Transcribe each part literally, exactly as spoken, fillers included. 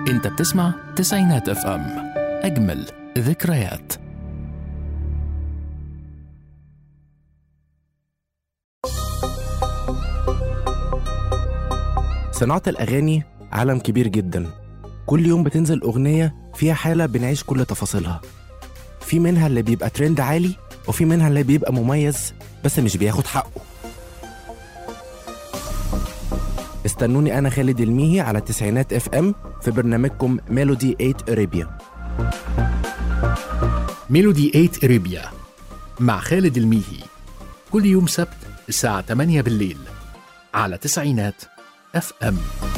انت بتسمع تسعينات اف ام، اجمل ذكريات. صناعة الأغاني عالم كبير جدا، كل يوم بتنزل أغنية فيها حالة بنعيش كل تفاصيلها. في منها اللي بيبقى ترند عالي، وفي منها اللي بيبقى مميز بس مش بياخد حقه. استنوني أنا خالد الميهي على تسعينات اف ام في برنامجكم ميلودي ثمانية أريبيا. ميلودي ثمانية أريبيا مع خالد الميهي، كل يوم سبت الساعة ثمانية بالليل على تسعينات اف ام.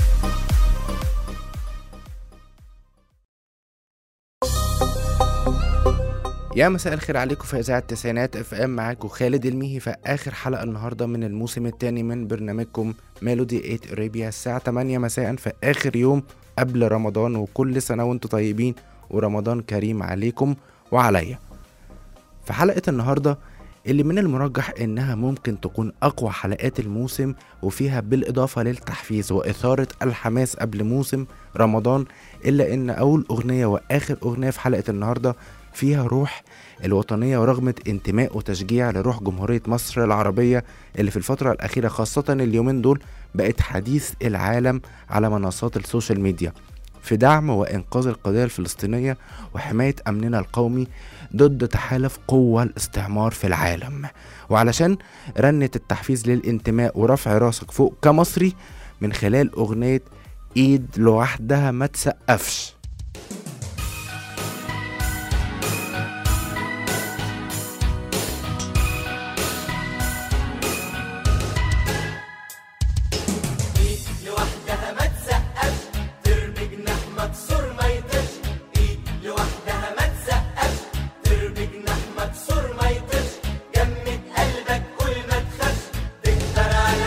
يا مساء الخير عليكم في إذاعة تسعينات اف ام، معاكم خالد الميهي في آخر حلقة النهاردة من الموسم الثاني من برنامجكم ميلودي ثمانية أريبيا الساعة ثمانية مساء في آخر يوم قبل رمضان، وكل سنة وانتم طيبين ورمضان كريم عليكم وعليا. في حلقة النهاردة اللي من المرجح انها ممكن تكون اقوى حلقات الموسم، وفيها بالاضافة للتحفيز واثارة الحماس قبل موسم رمضان، الا ان اول اغنية واخر اغنية في حلقة النهاردة فيها روح الوطنية ورغمة انتماء وتشجيع لروح جمهورية مصر العربية اللي في الفترة الأخيرة خاصة اليومين دول بقت حديث العالم على منصات السوشيال ميديا، في دعم وإنقاذ القضية الفلسطينية وحماية أمننا القومي ضد تحالف قوى الاستعمار في العالم. وعلشان رنة التحفيز للانتماء ورفع راسك فوق كمصري من خلال أغنية إيد لوحدها ما تسقفش.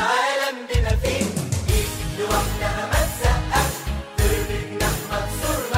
لوحدها ما تسقف، ترمي جناح مكسور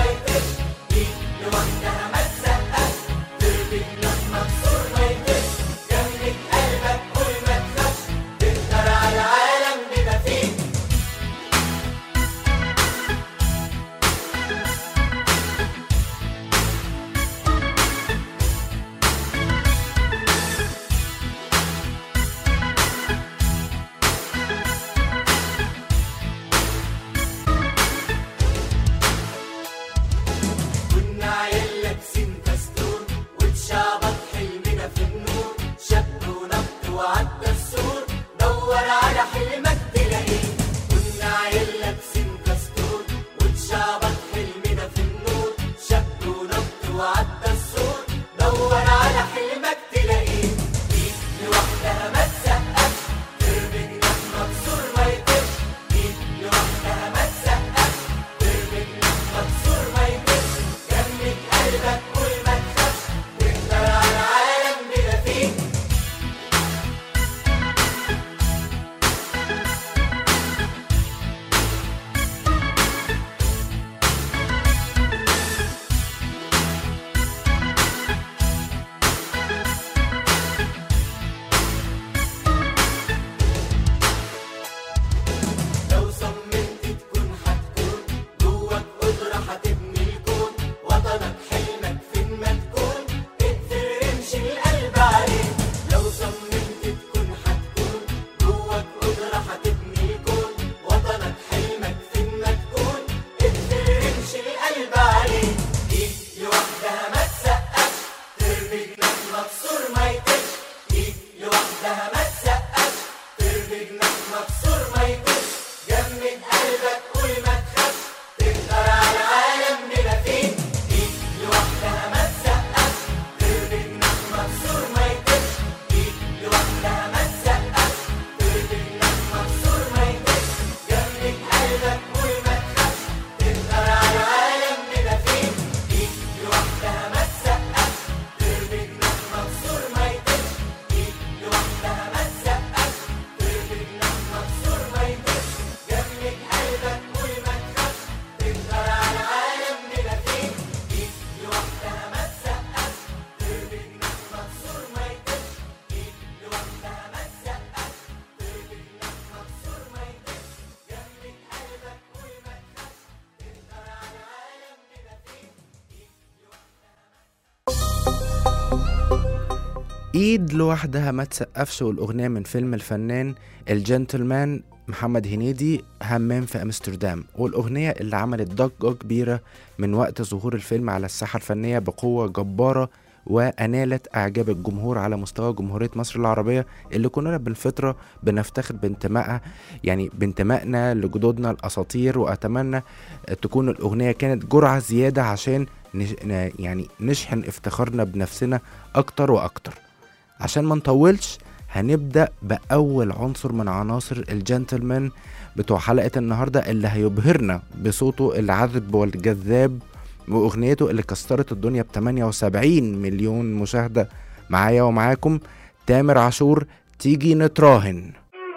ايد لوحدها ما تسقفش، والاغنية من فيلم الفنان الجنتلمان محمد هنيدي، همام في امستردام، والاغنية اللي عملت ضجة كبيرة من وقت ظهور الفيلم على الساحة الفنية بقوة جبارة، وأنالت إعجاب الجمهور على مستوى جمهورية مصر العربية اللي كنا بالفطرة بنفتخر بانتمائها، يعني بانتمائنا لجدودنا الأساطير. وأتمنى تكون الأغنية كانت جرعة زيادة عشان نش... يعني نشحن افتخارنا بنفسنا أكتر وأكتر. عشان ما نطولش هنبدأ بأول عنصر من عناصر الجنتلمان بتوع حلقة النهاردة اللي هيبهرنا بصوته العذب والجذاب واغنيته اللي كسرت الدنيا ب ثمانية وسبعين مليون مشاهدة. معايا ومعاكم تامر عاشور، تيجي نتراهن.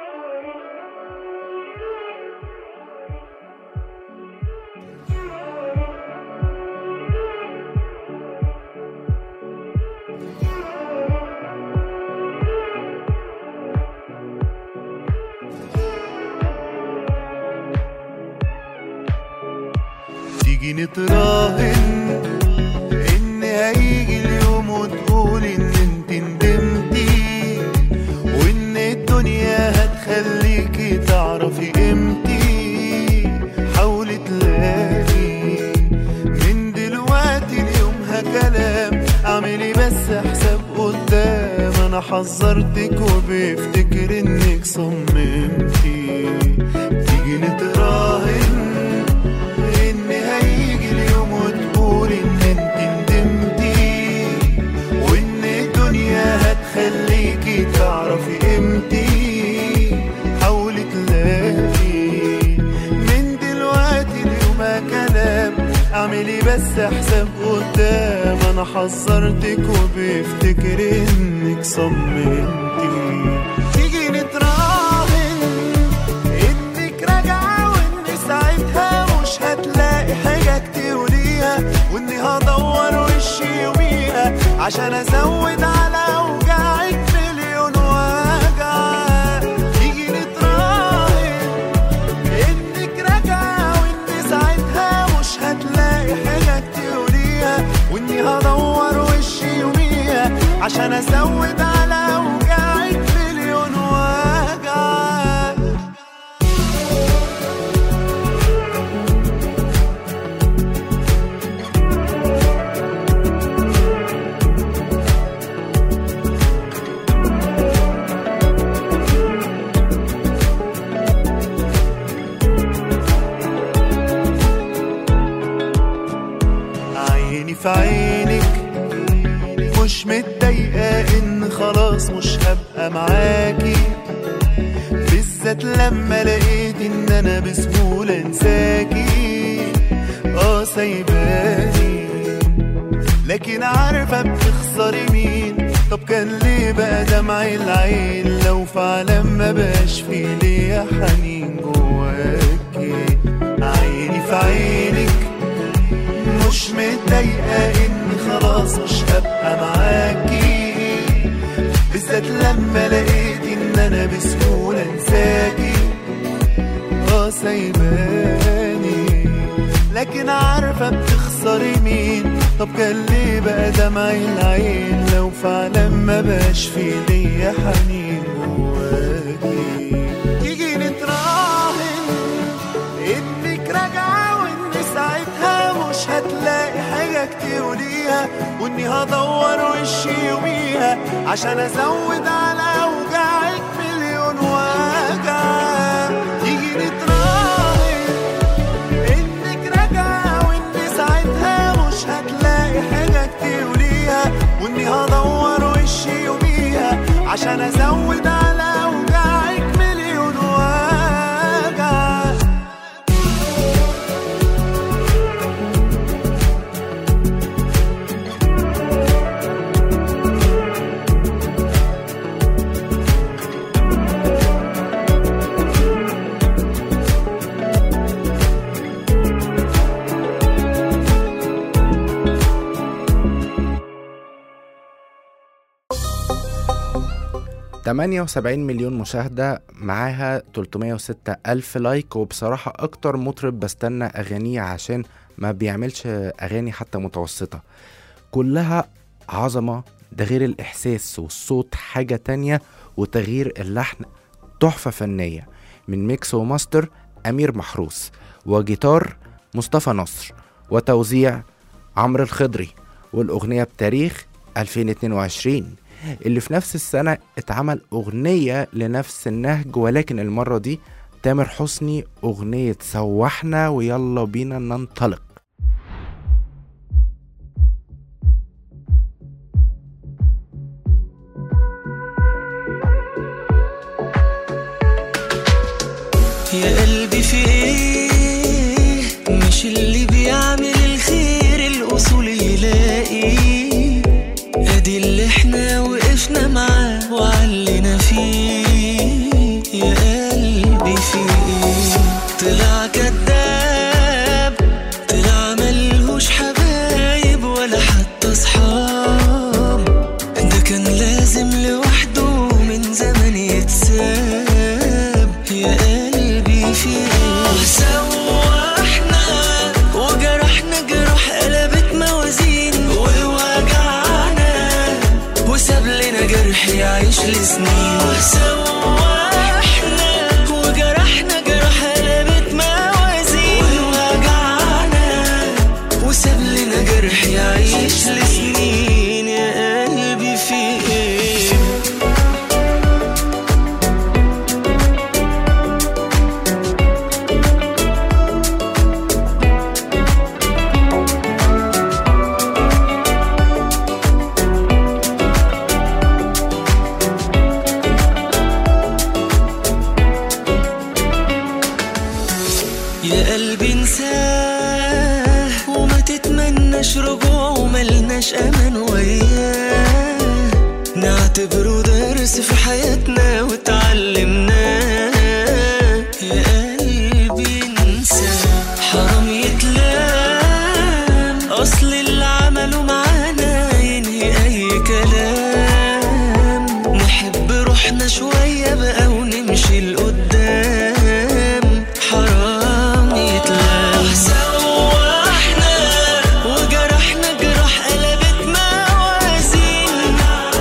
تيجي نتراهن ان هيجي اليوم وتقول ان انت ندمتي، وان الدنيا هتخليكي تعرفي قيمتي. حاولي تلاقي من دلوقتي ليومها كلام، اعملي بس حساب قدام. انا حذرتك وبفتكر انك صممتي. تيجي نتراهن خليكي تعرفي قيمتي. حاولي تلاقي من دلوقتي اليوم كلام، اعملي بس حساب قدام. انا حذرتك وبفتكر انك صممتي. تيجي نتراهن انك راجعه، وان ساعتها مش هتلاقي حاجه تقوليها، واني هدور وشي يوميها عشان ازود على هدور وشي يوميها عشان ازود على اوجاعك مليون وجع. عيني في عينك مش متضايقة ان خلاص مش هبقى معاكي، بالذات لما لقيت ان انا بسهولة انساكي. اه سايباني لكن عارفة بتخسري مين. طب كان ليه بقى دمع العين لو فعلا ما بقاش في ليا حنين جواكي. عيني في عينك مش متضايقة ان خلاص مش هبقى معاكي، بالذات لما لقيت ان انا بسهولة انساكي. اه سايباني لكن عارفة بتخسري مين. طب كان ليه بقى دمع العين لو فعلا ما بقاش في ليا حنين جواكي. تيجي نتراهن انك راجعة، وان ساعتها مش هتلاقي حاجة تقوليها، واني هدور وشي يوميها عشان ازود على اوجاعك مليون وجع. تيجي نتراهن انك راجعة، وان ساعتها مش هتلاقي حاجة تقوليها، واني هدور وشي يوميها عشان ازود على اوجاعك مليون وجع. ثمانية وسبعين مليون مشاهدة، معاها ثلاثمية وستة ألف لايك. وبصراحة أكتر مطرب بستنى أغانيه عشان ما بيعملش أغاني حتى متوسطة، كلها عظمة ده غير الإحساس والصوت حاجة تانية، وتغيير اللحن تحفة فنية. من ميكس وماستر أمير محروس، وجيتار مصطفى نصر، وتوزيع عمرو الخضري. والأغنية بتاريخ ألفين واتنين وعشرين، اللي في نفس السنة اتعمل أغنية لنفس النهج، ولكن المرة دي تامر حسني، أغنية سوحنا ويلا بينا ننطلق. يا قلبي في ايه؟ مش اللي بيعمل الخير الأصول يلاقي، ادي اللي احنا وقفنا معاه وعلينا فيه. يا قلبي في ايه؟ طلع كداب، طلع ملهوش حبايب ولا حتى صحاب، ده كان لازم لوحده من زمان يتساب. يا قلبي في ايه؟ سوحنا وجرحنا جرح قلبت موازين ووجعنا، وساب لنا جرح يعيش لسنين. سوحنا وجرحنا جرح قلبت موازين ووجعنا، وساب لنا جرح يعيش لسنين. يا قلبي في ايه؟ يا قلبي انساه وما تتمناش رجوع وملناش امان وياه، نعتبره درس في حياتنا وتعلمناه. يا قلبي انساه حرام يتلام، اصل اللي عمله معانا ينهي اي كلام، نحب روحنا شوية بقى ونمشي لقدام. حرام يتلام. سوحنا وجرحنا جرح قلبت موازين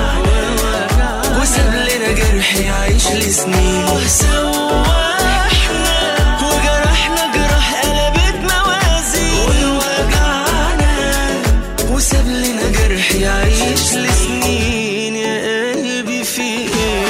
وساب لنا جرح يعيش لسنين. سوحنا وجرحنا جرح قلبت موازين ووجعنا، وساب لنا جرح يعيش لسنين. يا قلبي في ايه؟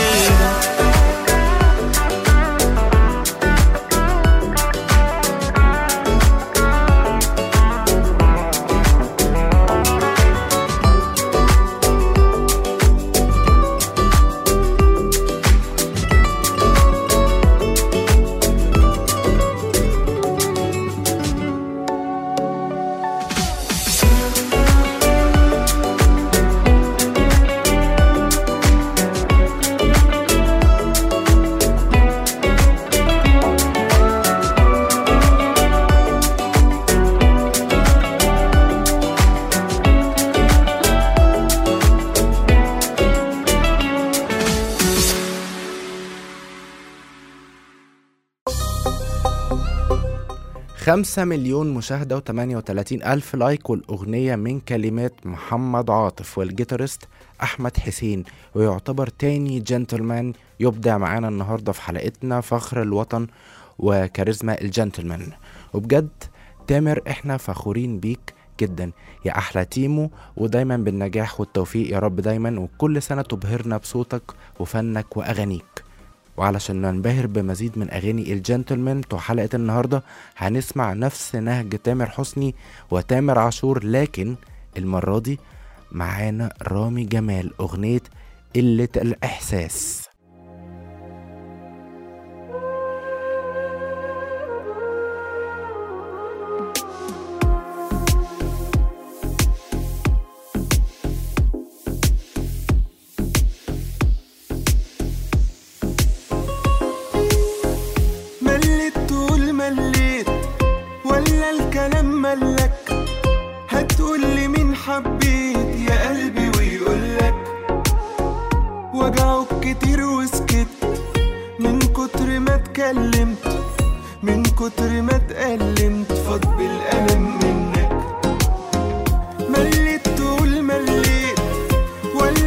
خمسة مليون مشاهدة وتمانية وتلاتين ألف لايك، والأغنية من كلمات محمد عاطف والجيتارست أحمد حسين، ويعتبر تاني جنتلمان يبدع معانا النهاردة في حلقتنا، فخر الوطن وكاريزما الجنتلمان. وبجد تامر احنا فخورين بيك جدا يا أحلى تيمو، ودايما بالنجاح والتوفيق يا رب دايما، وكل سنة تبهرنا بصوتك وفنك وأغانيك. وعلشان ننبهر بمزيد من أغاني الجنتلمان بتوع حلقة النهاردة، هنسمع نفس نهج تامر حسني وتامر عاشور، لكن المرة دي معانا رامي جمال، أغنية قلة الإحساس. هتقولي مين حبيت يا قلبي ويقولك وجعك كتير وسكت من كتر ما اتكلمت، من كتر ما اتألمت فاض بالألم منك. مليت تقول مليت ولا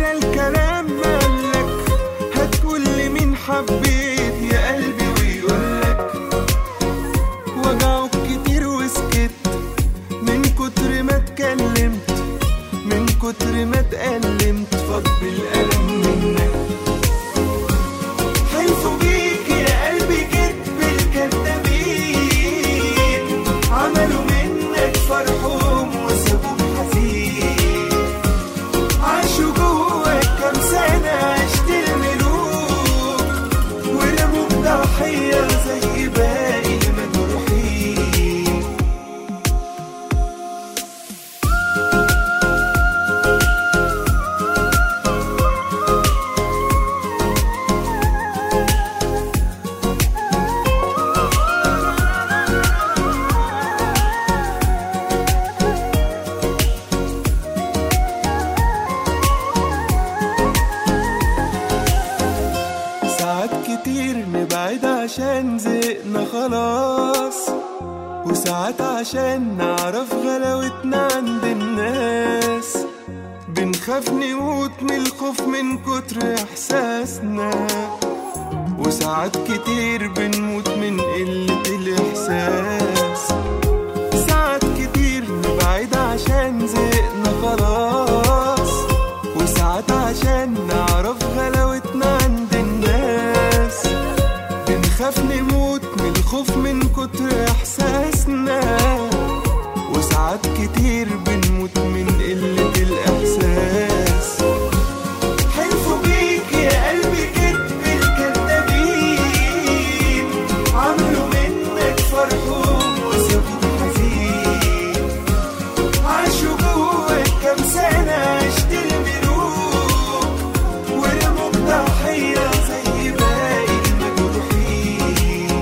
زهقنا خلاص، وساعات عشان نعرف غلاوتنا عند الناس بنخاف نموت من الخوف من كتر احساسنا، وساعات كتير بنموت من قلة الاحساس. ساعات كتير نبعد عشان زهقنا خلاص، وساعات عشان نعرف غلاوتنا عند الناس بنخاف نموت من الخوف من كتر احساسنا، وساعات كتير بنموت من قلة الاحساس. حلفوا بيك يا قلبي كدب الكدابين، عملوا منك فرحهم وسابوك حزين، عاشوا جواك كام سنة عشت الملوك، ورموك ضحية زي باقي المجروحين.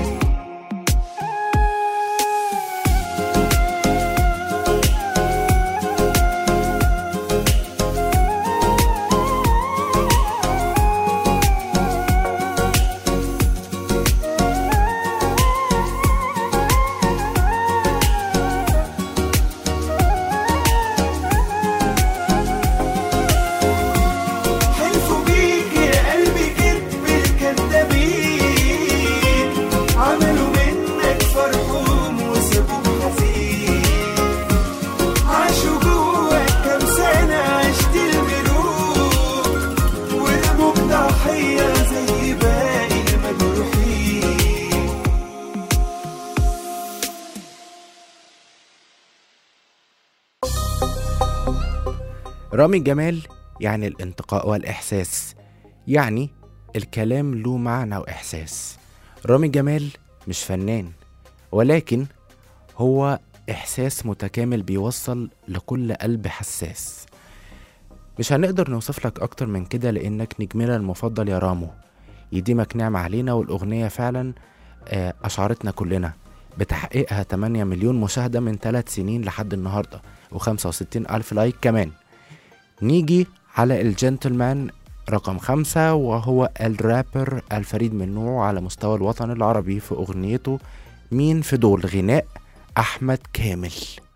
حلفوا بيك يا قلبي كدب الكدابين، عملوا منك فرحهم وسابوك حزين، عاشوا جواك كام سنة عشت الملوك، ورموك ضحية زي باقي المجروحين. رامي جمال يعني الانتقاء والإحساس، يعني الكلام له معنى وإحساس. رامي جمال مش فنان، ولكن هو إحساس متكامل بيوصل لكل قلب حساس. مش هنقدر نوصف لك أكتر من كده لأنك نجمنا المفضل يا رامو. يديمك نعمة علينا، والأغنية فعلا آه، أشعرتنا كلنا بتحقيقها ثمانية مليون مشاهدة من ثلاث سنين لحد النهاردة، وخمسة وستين ألف لايك كمان. نيجي على الجنتلمان رقم خمسة، وهو الرابر الفريد من نوعه على مستوى الوطن العربي في أغنيته مين في دول، غناء أحمد كامل.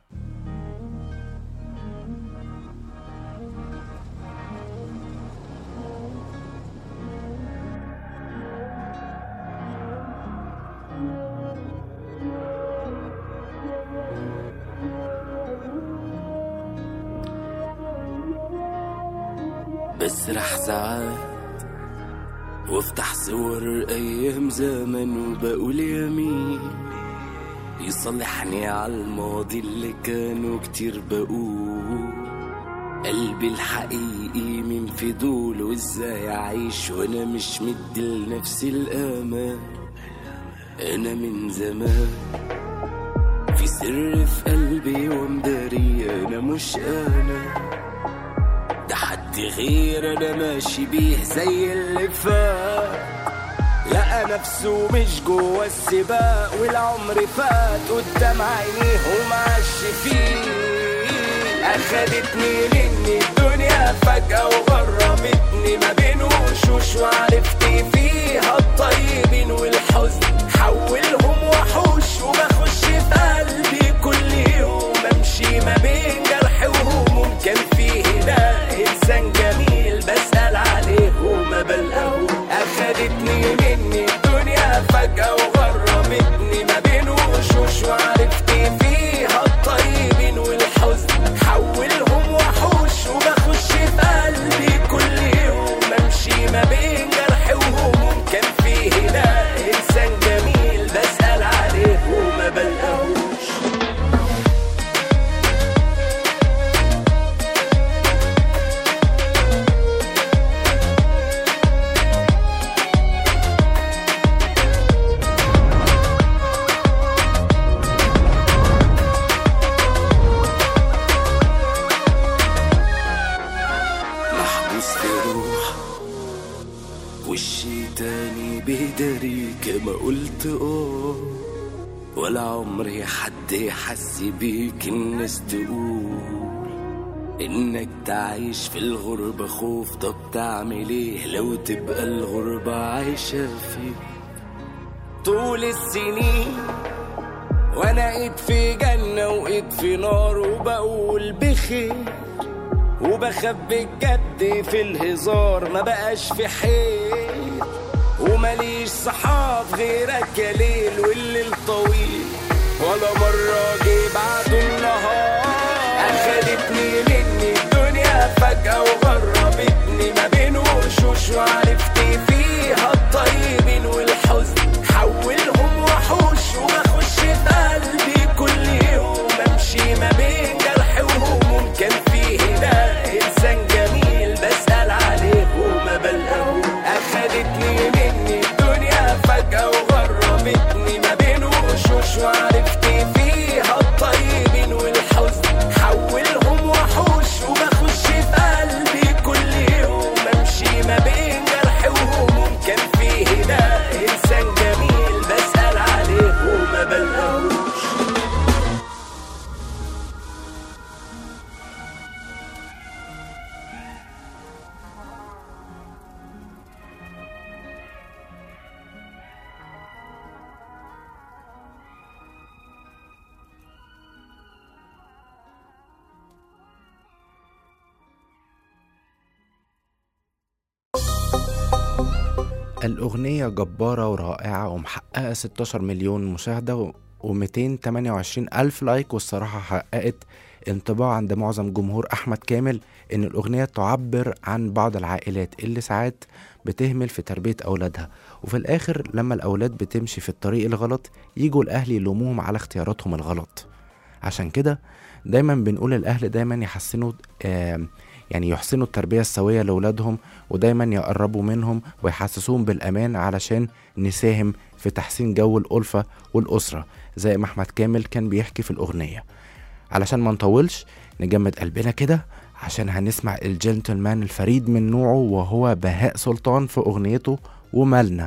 بسرح ساعات وافتح صور ايام زمن وبقول يمين يصلحني على الماضي اللي كانوا كتير بقول قلبي الحقيقي من في دول، وازاي اعيش وانا مش مدي لنفسي الامان. انا من زمان في سر في قلبي ومداري انا مش انا، ده حد غير انا ماشي بيه زي اللي فات، لقى نفسه مش جوا السباق والعمر فات قدام عينيه ومعش فيه. اخدتني مني الدنيا فجأة وغربتني ما بين وشوش، وعرفت فيها الطيبين والحزن حولهم وحوش، وبخش في قلبي كل يوم امشي ما بين جرح وهموم. كان فيه هنا انسان جميل بسأل عليه وما بلقاه، اخدتني مني الدنيا فجأة وغربتني ما بين وشوش، وعرفت فيها الطيبين والحزن حولهم وحوش، وبخش في قلبي كل يوم امشي ما بين جرح وهموم. كان فيه هنا انسان جميل بسأل عليه وما بلقاهوش. وشي تاني بيداري كما قلت اه، ولا عمري حد يحس بيك الناس تقول انك تعيش في الغربة خوف. طب تعمل ايه لو تبقى الغربة عايشة فيك؟ طول السنين وانا ايد في جنة وايد في نار وبقول بخير وبخبي الجد في الهزار ما بقاش في حيل وماليش صحاب غيرك يا ليل والليل طويل ولا مرة جه بعده النهار أخدتني مني الدنيا فجأة وغربتني ما بين وشوش وعرفت فيها الطيبين والحزن حولهم وحوش وبخش في قلبي كل يوم امشي ما بين جرح وهموم كان فيه هنا إنسان جميل بسأل عليه وما بلقاهوش أخدتني مني الدنيا فجأة وغربتني ما بين وشوش وعرفت فيها الطيبين والحزن حولهم وحوش وبخش في قلبي كل يوم امشي ما بين جرح وهموم كان فيه هنا إنسان جميل بسأل عليه وما بلقاهوش. الأغنية جبارة ورائعة ومحققة ستاشر مليون مشاهدة ومئتين وتمانية وعشرين ألف لايك، والصراحة حققت انطباع عند معظم جمهور أحمد كامل إن الأغنية تعبر عن بعض العائلات اللي ساعات بتهمل في تربية أولادها، وفي الآخر لما الأولاد بتمشي في الطريق الغلط يجوا الأهل يلوموهم على اختياراتهم الغلط. عشان كده دايما بنقول الأهل دايما يحسنوا آه يعني يحسنوا التربية السوية لأولادهم، ودايما يقربوا منهم ويحسسوهم بالأمان علشان نساهم في تحسين جو الألفة والأسرة زي ما أحمد كامل كان بيحكي في الأغنية. علشان ما نطولش نجمد قلبنا كده عشان هنسمع الجنتلمان الفريد من نوعه وهو بهاء سلطان في أغنيته ومالنا.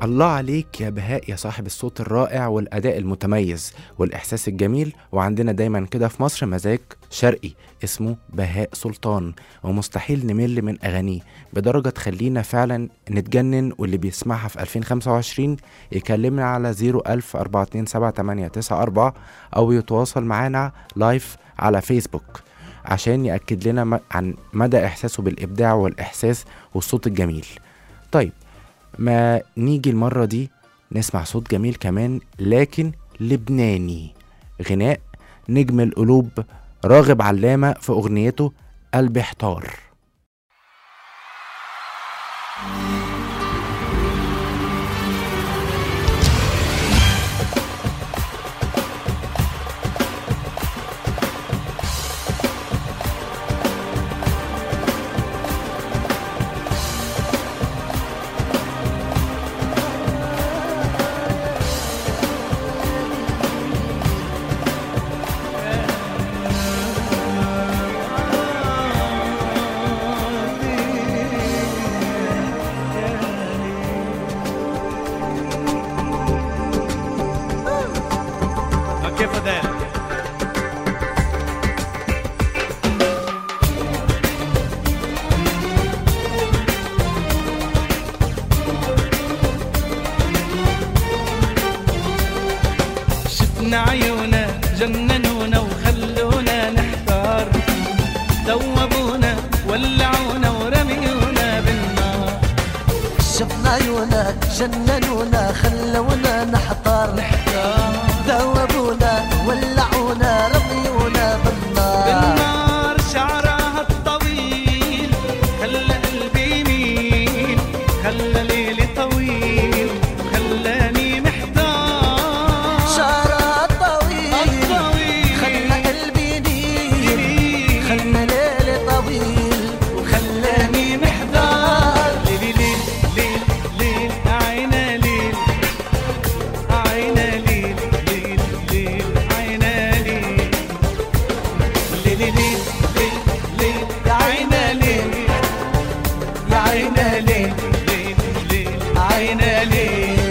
الله عليك يا بهاء يا صاحب الصوت الرائع والأداء المتميز والإحساس الجميل. وعندنا دايما كده في مصر مزاج شرقي اسمه بهاء سلطان، ومستحيل نمل من أغانيه بدرجة تخلينا فعلا نتجنن. واللي بيسمعها في ألفين وخمسة وعشرين يكلمنا على صفر ألف أربعة اتنين سبعة تمانية تسعة أربعة أو يتواصل معنا لايف على فيسبوك عشان يأكد لنا عن مدى إحساسه بالإبداع والإحساس والصوت الجميل. طيب ما نيجي المرة دي نسمع صوت جميل كمان لكن لبناني، غناء نجم القلوب راغب علامة في أغنيته قلبي احتار. عيونا جننونا وخلونا نحتار، ذوبونا ولعونا ورميونا بالنار. شفنا عيونا جننونا خلونا نحتار نحتار، ذوبونا ولعونا رميونا بالنار بالنار. شعرها الطويل خلى قلبي يميل، خلى ليلي طويل خلاني محتار. شعرها الطويل خلى قلبي يميل، خلى ليلي طويل وخلاني محتار. ليل ليل ليل ليل عينا ليل عينا ليل ليل ليل عينا ليل ليل ليل ليل ليل عينا ليل يا عينا ليل ليل ليل عينا ليل.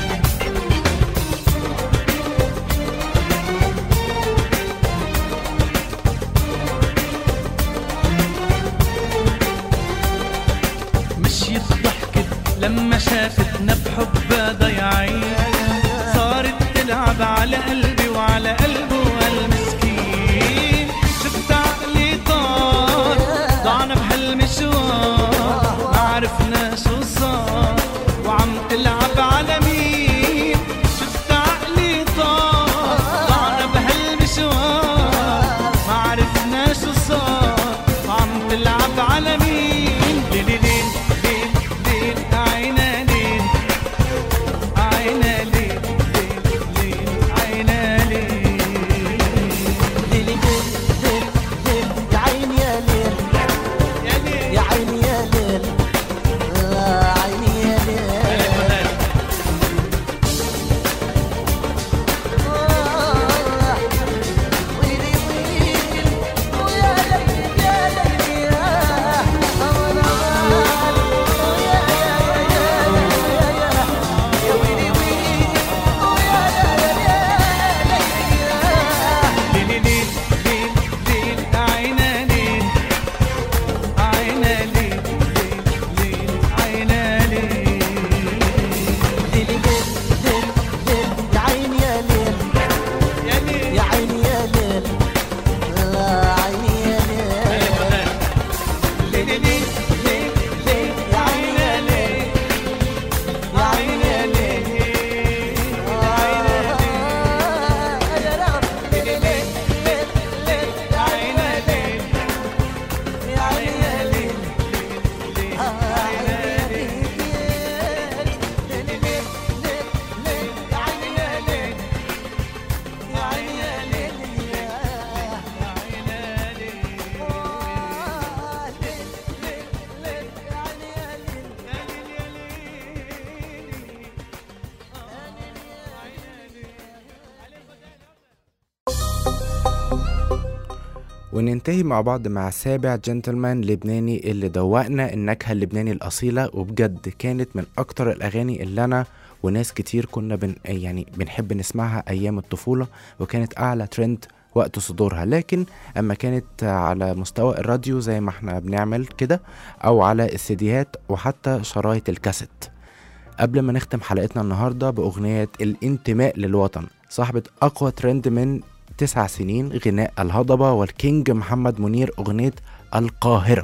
مشيت ضحكت لما شافتنا بحبها ضيعين، صارت تلعب على قلبي وعلى قلبه المسكين. شفت عقلي طار ضعنا بهالمشوار، ما عرفنا شو صار وعم تلعب على مين. شفت عقلي طار ضعنا بهالمشوار، ما عرفنا شو صار وعم تلعب على مين. ليل ليل ليل ليل عينا ليل عينا وننتهي مع بعض مع سابع جنتلمان لبناني اللي دوقنا النكهة اللبناني الأصيلة، وبجد كانت من أكتر الأغاني اللي أنا وناس كتير كنا بن يعني بنحب نسمعها أيام الطفولة، وكانت أعلى ترند وقت صدورها. لكن أما كانت على مستوى الراديو زي ما احنا بنعمل كده، أو على السيديات وحتى شرايط الكاسيت. قبل ما نختم حلقتنا النهاردة بأغنية الانتماء للوطن، صاحبة أقوى ترند من تسع سنين، غناء الهضبة والكينج محمد منير، أغنية القاهرة.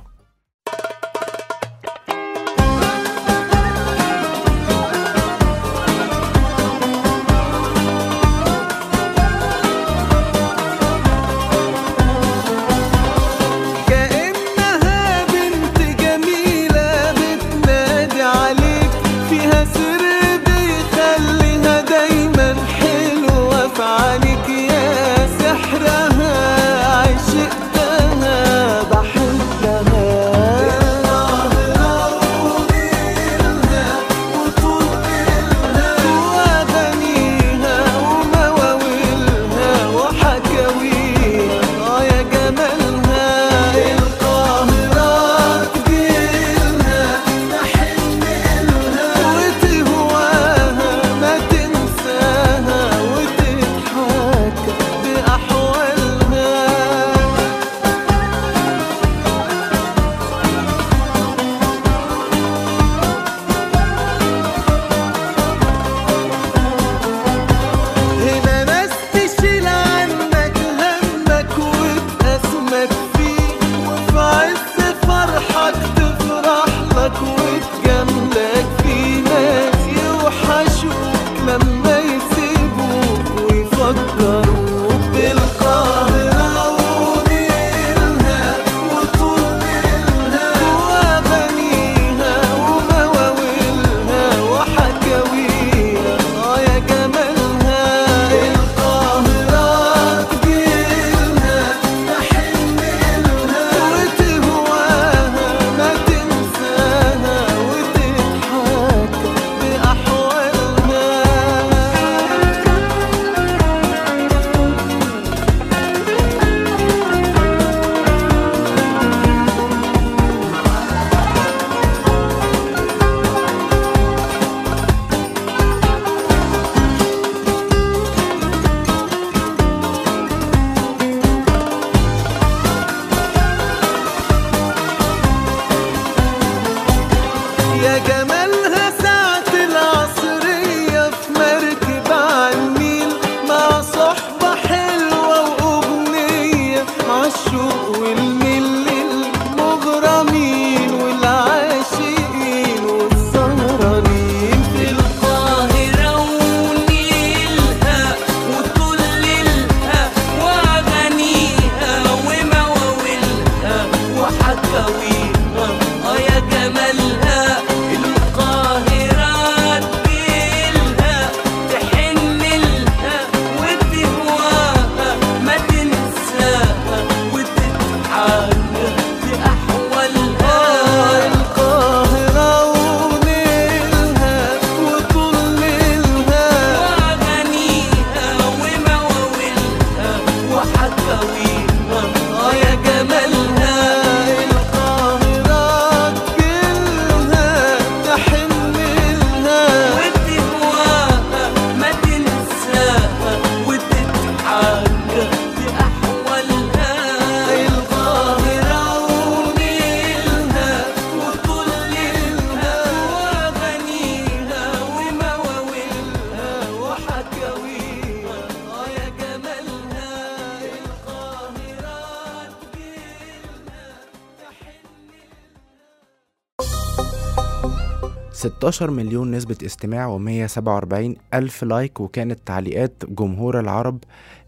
ستاشر مليون نسبة استماع ومية سبعة وأربعين ألف لايك. وكانت تعليقات جمهور العرب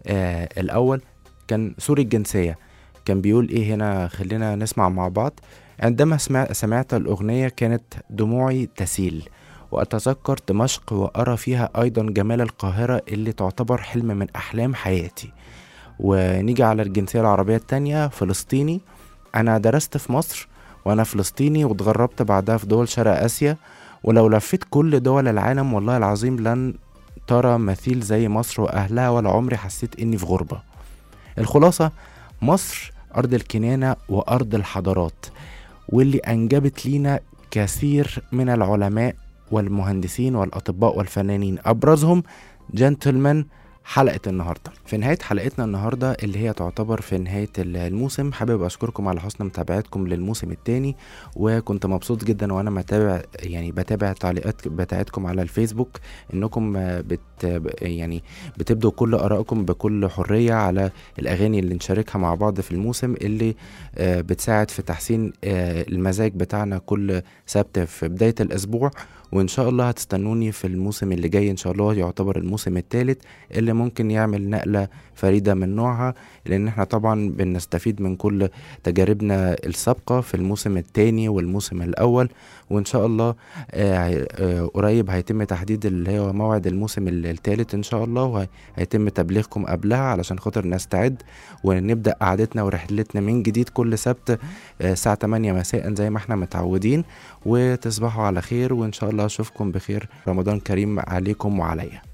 آه الأول كان سوري الجنسية، كان بيقول إيه هنا؟ خلينا نسمع مع بعض. عندما سمع سمعت الأغنية كانت دموعي تسيل، وأتذكر دمشق وأرى فيها أيضا جمال القاهرة اللي تعتبر حلم من أحلام حياتي. ونيجي على الجنسية العربية التانية، فلسطيني. أنا درست في مصر وأنا فلسطيني، واتغربت بعدها في دول شرق آسيا، ولو لفيت كل دول العالم والله العظيم لن ترى مثيل زي مصر وأهلها، ولا عمري حسيت إني في غربة. الخلاصة، مصر أرض الكنانة وأرض الحضارات، واللي أنجبت لينا كثير من العلماء والمهندسين والأطباء والفنانين، أبرزهم جنتلمان حلقة النهاردة. في نهاية حلقتنا النهاردة اللي هي تعتبر في نهاية الموسم، حابب أشكركم على حسن متابعتكم للموسم الثاني، وكنت مبسوط جدا وأنا متابع يعني بتابع التعليقات بتاعتكم على الفيسبوك، إنكم بت يعني بتبدوا كل آرائكم بكل حرية على الأغاني اللي نشاركها مع بعض في الموسم، اللي بتساعد في تحسين المزاج بتاعنا كل سبت في بداية الأسبوع. وإن شاء الله هتستنوني في الموسم اللي جاي، إن شاء الله يعتبر الموسم الثالث اللي ممكن يعمل نقلة فريدة من نوعها، لأن احنا طبعا بنستفيد من كل تجاربنا السابقة في الموسم الثاني والموسم الأول. وإن شاء الله آه آه قريب هيتم تحديد اللي هو موعد الموسم الثالث إن شاء الله، وهيتم تبليغكم قبلها علشان خاطر نستعد ونبدأ قعدتنا ورحلتنا من جديد كل سبت آه الساعة تمانية مساء زي ما احنا متعودين. وتصبحوا على خير، وإن شاء الله أشوفكم بخير. رمضان كريم عليكم وعليا.